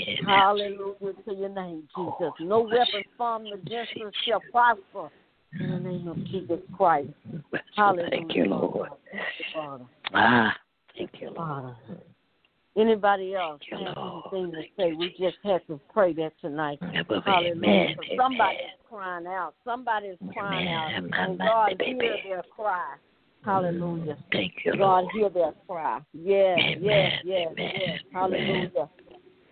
Hallelujah to your name, Jesus. No weapon formed against us shall prosper. In the name of Jesus Christ. Hallelujah. Thank you, Lord. Thank you, Father. Thank you, Lord. Father. Anybody else have anything to say? We just had to pray that tonight. Hallelujah. Somebody is crying out. Somebody is crying out. And God hear their cry. Hallelujah. Thank you, God, Lord. hear their cry. Yes. Hallelujah.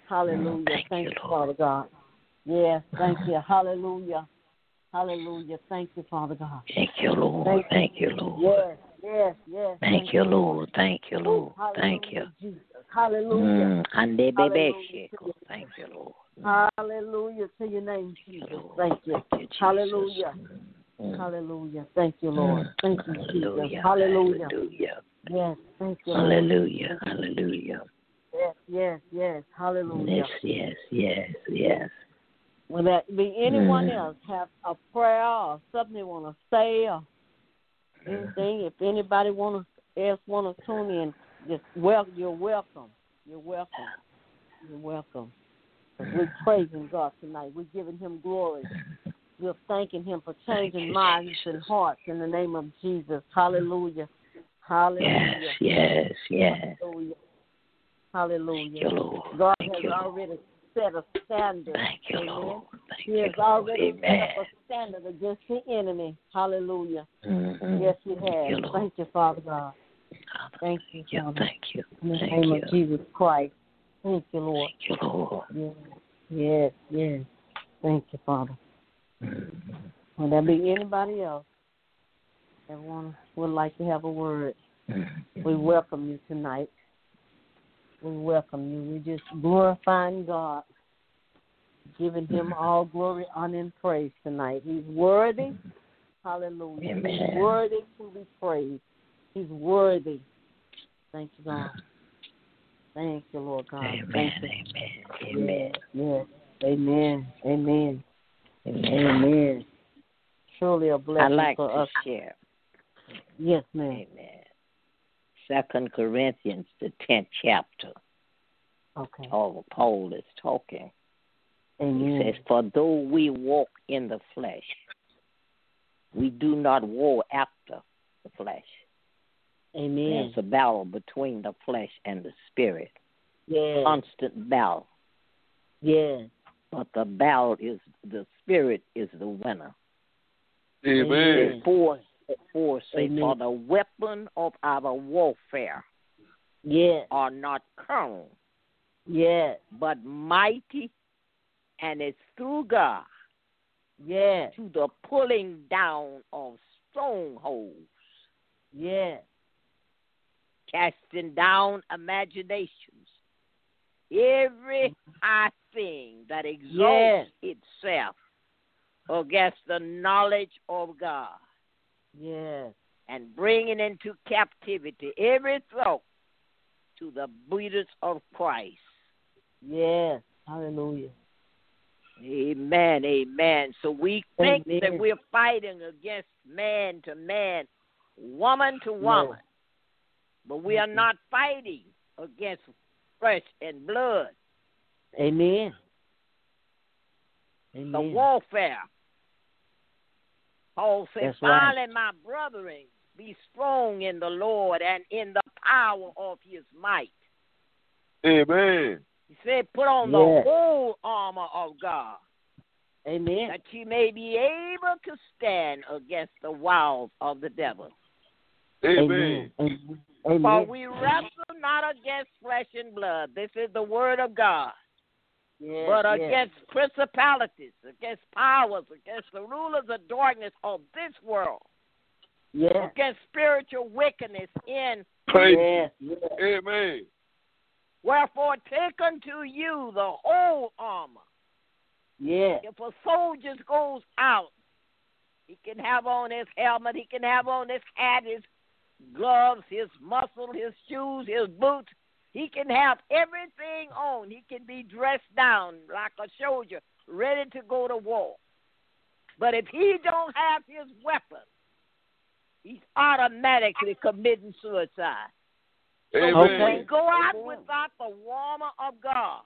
Hallelujah. Thank you, Father God. Yes, thank you. Hallelujah. Hallelujah. Thank you, Father God. Thank you, Lord. Thank you, Lord. Yes. Thank you, Lord. Thank you, Lord. Thank you. Jesus. Hallelujah. Thank you, Lord. Hallelujah to your name, Jesus. Thank you. Hallelujah. Hallelujah. Thank you, Lord. Thank you, Jesus. Hallelujah. Yes, thank you, Lord. Hallelujah. Hallelujah. Yes. Hallelujah. Yes. Will that be anyone else have a prayer or something they want to say or anything? If anybody else want to tune in, just you're welcome. You're welcome. We're praising God tonight. We're giving Him glory. We're thanking Him for changing minds and hearts in the name of Jesus. Hallelujah. Hallelujah. Yes. Hallelujah. Hallelujah. Thank you, Lord. God has already set a standard. Thank you, Amen. Lord. He has already set up a standard against the enemy. Hallelujah. Yes, He has. Thank you, Father God. Thank you, Father. Thank you. In the name of Jesus Christ. Thank you, Lord. Thank you, Lord. Yes. Thank you, Father. Will there be anybody else that would like to have a word? We welcome you tonight. We welcome you. We just glorifying God, giving Him all glory, honor, and praise tonight. He's worthy. Hallelujah. Amen. He's worthy to be praised. He's worthy. Thank you, God. Thank you, Lord God. Amen. Thank you. Amen. Yes. Amen. Truly a blessing I'd like for to us. share. Yes, ma'am. Amen. 2 Corinthians, the 10th chapter. Okay. Paul is talking. Amen. He says, for though we walk in the flesh, we do not war after the flesh. Amen. There's a battle between the flesh and the spirit. Yes. Constant battle. Yes. But the battle is, the spirit is the winner. Amen. For the weapon of our warfare are not carnal, but mighty, and it's through God to the pulling down of strongholds, casting down imaginations, every high thing that exalts itself against the knowledge of God. And bringing into captivity every thought to the obedience of Christ. Hallelujah. Amen. So we think that we're fighting against man to man, woman to woman. But we are not fighting against flesh and blood. Amen. The warfare. Paul said, finally, my brethren, be strong in the Lord and in the power of His might. Amen. He said, put on the whole armor of God. Amen. That you may be able to stand against the wiles of the devil. Amen. For we wrestle not against flesh and blood. This is the word of God. But against principalities, against powers, against the rulers of darkness of this world, against spiritual wickedness in Amen. Wherefore take unto you the whole armor. If a soldier goes out, he can have on his helmet, he can have on his hat, his gloves, his muscle, his shoes, his boots. He can have everything on. He can be dressed down like a soldier, ready to go to war. But if he don't have his weapon, he's automatically committing suicide. Amen. So when we go out without the armor of God,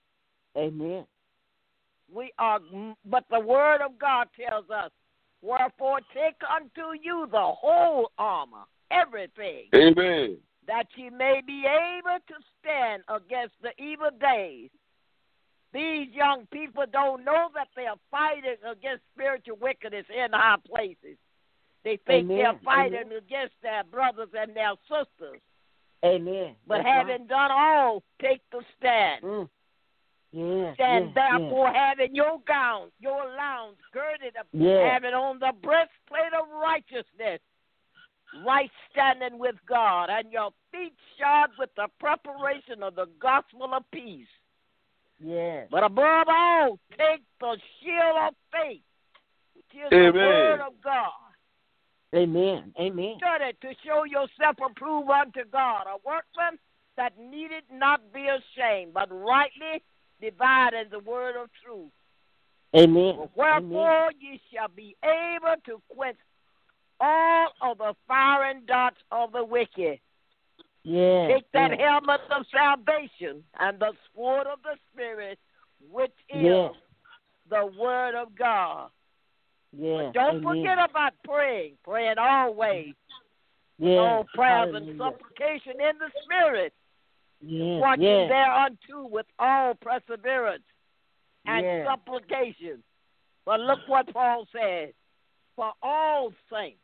but the word of God tells us, wherefore take unto you the whole armor, everything. Amen. That ye may be able to stand against the evil days. These young people don't know that they are fighting against spiritual wickedness in high places. They think they're fighting against their brothers and their sisters. But having done all, take the stand. Stand therefore having your gown, your lounge girded up, having on the breastplate of righteousness, right standing with God, and your feet shod with the preparation of the gospel of peace. Yes. But above all, take the shield of faith, which is the word of God. Amen. Amen. Study to show yourself approved unto God, a workman that needed not be ashamed, but rightly divided the word of truth. Amen. Wherefore ye shall be able to quench all of the firing darts of the wicked. Yeah. Take that helmet of salvation and the sword of the Spirit, which is the word of God. Yeah. Don't forget about praying always. All prayers and supplication in the Spirit. Watching thereunto with all perseverance and supplication. But look what Paul said. For all saints.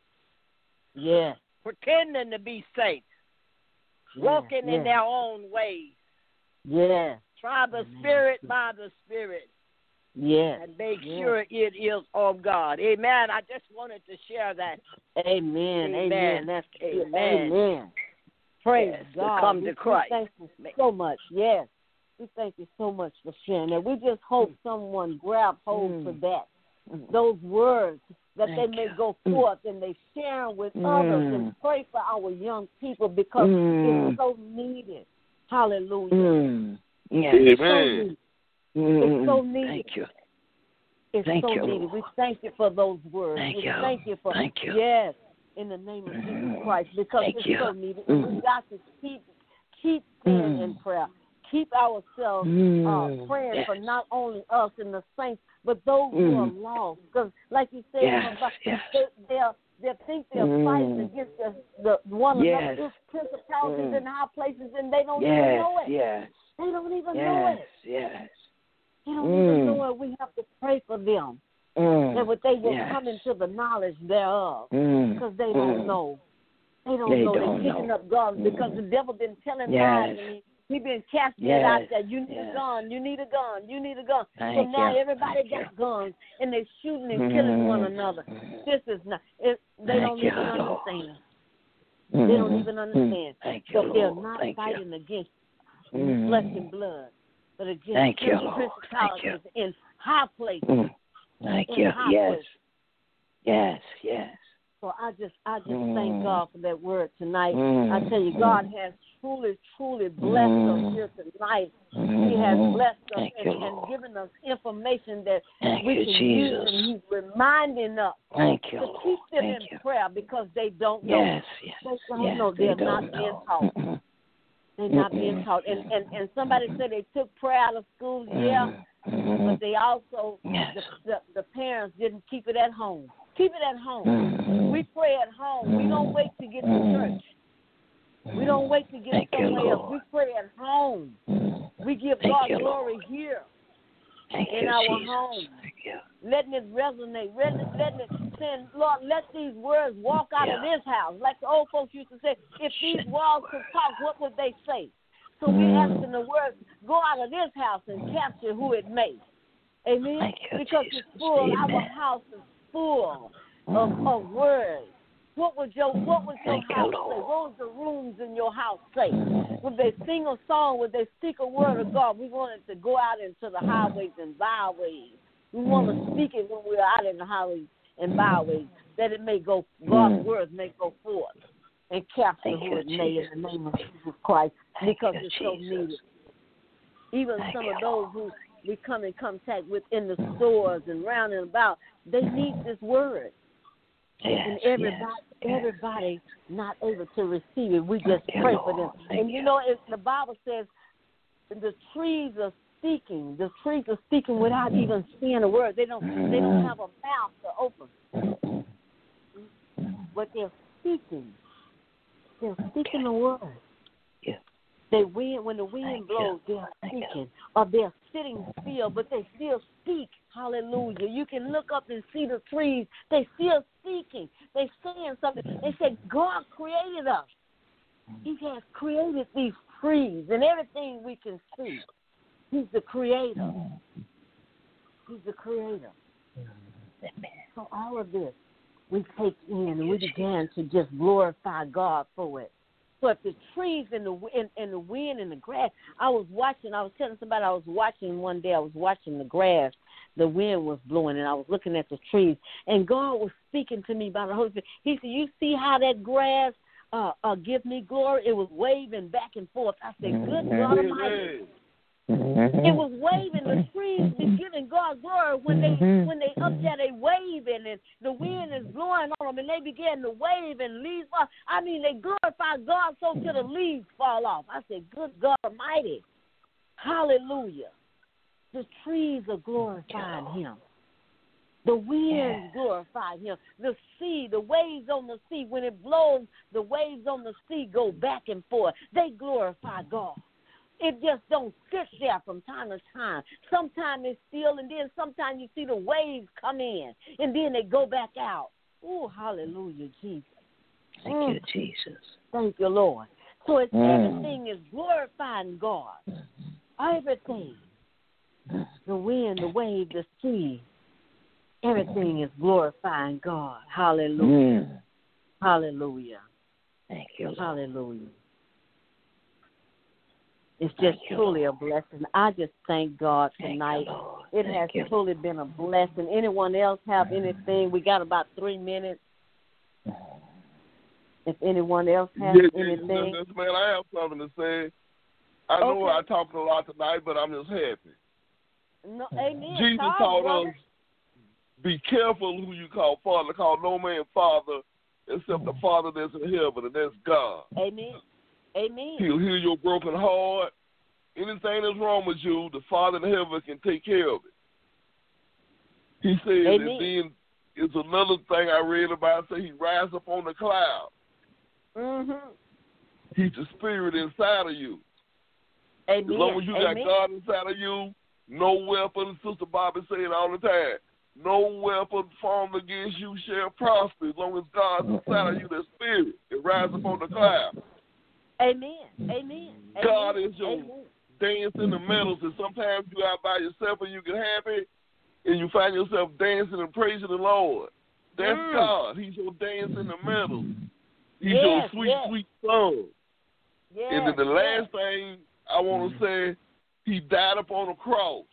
Pretending to be saints. Walking in their own ways. Try the Spirit by the Spirit. And make sure it is of God. Amen. I just wanted to share that. Amen. Amen. That's Amen. Praise God. To come to Christ. Thank you so much. Yes. We thank you so much for sharing that. We just hope someone grab hold for that. Those words that they may go forth and they share them with others and pray for our young people because it's so needed. Hallelujah. Yes. Amen. It's so needed. Thank you. It's thank so you, needed. Lord. We thank you for those words. Thank you. Thank you for Thank you. Yes, in the name of Jesus Christ, because Thank it's you. so needed. And we've got to keep staying in prayer. Keep ourselves praying for not only us and the saints, but those who are lost. Because, like you said, they think they're fighting against the one another. There's principalities in high places, and they don't even know it. They don't even know it. They don't even know it. We have to pray for them. That what they will come into the knowledge thereof. Because they don't know. They don't know. They're picking up guns because the devil been telling lies and he's been casting it out there. You need a gun. You need a gun. You need a gun. So now everybody got guns and they're shooting and killing one another. This is not. They don't even understand. They don't even understand that they're not fighting against flesh and blood, but against principalities in high places. Thank you. Yes. So I just thank God for that word tonight. I tell you, God has truly blessed us here tonight. He has blessed us and given us information that we can use, and He's reminding us to keep them in prayer because they don't know. They don't know. They're not being taught. They're not being taught. And somebody said they took prayer out of school, but they also, the parents didn't keep it at home. Keep it at home. We pray at home. We don't wait to get to church. We don't wait to get somewhere else. We pray at home. We give God glory here in our home. Letting it resonate. Letting it send, Lord, let these words walk out of this house. Like the old folks used to say, if these walls could talk, what would they say? So we're asking the words, go out of this house and capture who it may. Amen? Because it's full. Our house is full of words. What would your house say? What would the rooms in your house say? Would they sing a song? Would they speak a word of God? We want it to go out into the highways and byways. We want to speak it when we're out in the highways and byways, that it may go, God's word may go forth and capture who it may in the name of Jesus Christ, because it's so needed. Even some of those who we come in contact with in the stores and round and about, they need this word. And everybody not able to receive it. We just pray for them. And you know, the Bible says the trees are speaking. The trees are speaking without even saying a word. They don't have a mouth to open. But they're speaking. They're speaking the word. When the wind blows, they're speaking. Or they're sitting still, but they still speak. Hallelujah. You can look up and see the trees. They still speaking. They're saying something. They say, God created us. He has created these trees and everything we can see. He's the creator. He's the creator. So all of this we take in and we began to just glorify God for it. So if the trees and the wind and the grass, I was telling somebody I was watching one day, I was watching the grass, the wind was blowing, and I was looking at the trees, and God was speaking to me about the Holy Spirit. He said, you see how that grass give me glory? It was waving back and forth. I said, good God Almighty. It was waving. The trees be giving God glory when they up there, they waving, and the wind is blowing on them, and they begin to wave and leaves fall. I mean, they glorify God so till the leaves fall off. I said, good God Almighty. Hallelujah. The trees are glorifying Him. The winds glorify Him. The sea, the waves on the sea, when it blows, the waves on the sea go back and forth. They glorify God. It just don't sit there from time to time. Sometimes it's still, and then sometimes you see the waves come in, and then they go back out. Oh, hallelujah, Jesus. Thank you, Jesus. Thank you, Lord. So it's everything is glorifying God. Everything. The wind, the wave, the sea. Everything is glorifying God. Hallelujah. Hallelujah. Thank you, Lord. Hallelujah. It's just truly a blessing. I just thank God tonight. It has truly been a blessing. Anyone else have anything? We got about 3 minutes. If anyone else has anything. Yes, man, I have something to say. I know I talked a lot tonight, but I'm just happy. No, amen. Jesus taught us, be careful who you call Father. Call no man Father except the Father that's in heaven, and that's God. Amen. Amen. He'll heal your broken heart. Anything that's wrong with you, the Father in heaven can take care of it. He says, and then it's another thing I read about, say He rises up on the cloud. He's the Spirit inside of you. Amen. As long as you got God inside of you, no weapon, Sister Bobby say it all the time, no weapon formed against you shall prosper as long as God's inside of you, the Spirit. It rises up on the cloud. Amen. Amen. God is your dance in the meadows, and sometimes you out by yourself and you get happy, and you find yourself dancing and praising the Lord. That's God. He's your dance in the meadows. He's your sweet, sweet song. And then the last thing I want to say, He died upon the cross.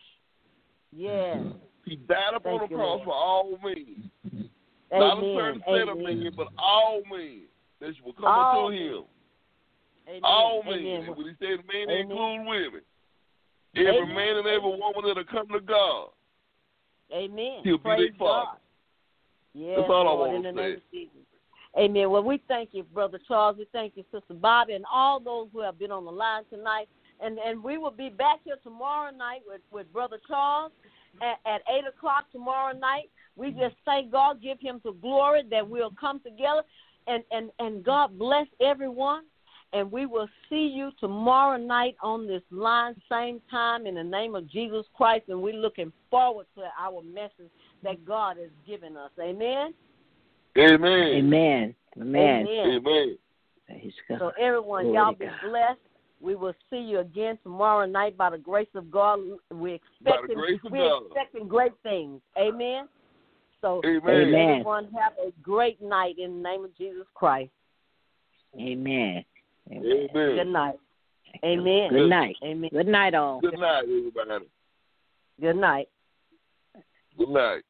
He died upon the cross for all men. Not a certain set of men, but all men that will come unto Him. Amen. All men. When He said men, include women. Every man and every woman that'll come to God. Amen. He'll be their Father. That's all I want to say. Amen. Well, we thank you, Brother Charles. We thank you, Sister Bobby, and all those who have been on the line tonight. And we will be back here tomorrow night with Brother Charles at 8 o'clock tomorrow night. We just thank God, give Him the glory that we'll come together. And God bless everyone. And we will see you tomorrow night on this line, same time, in the name of Jesus Christ. And we're looking forward to our message that God has given us. Amen? Amen. Amen. Amen. Amen. So everyone, y'all be blessed. We will see you again tomorrow night by the grace of God. We're expecting great things. Amen? So everyone have a great night in the name of Jesus Christ. Amen. Amen. Good night. Amen. Good night. Amen. Good night, all. Good night, everybody. Good night. Good night.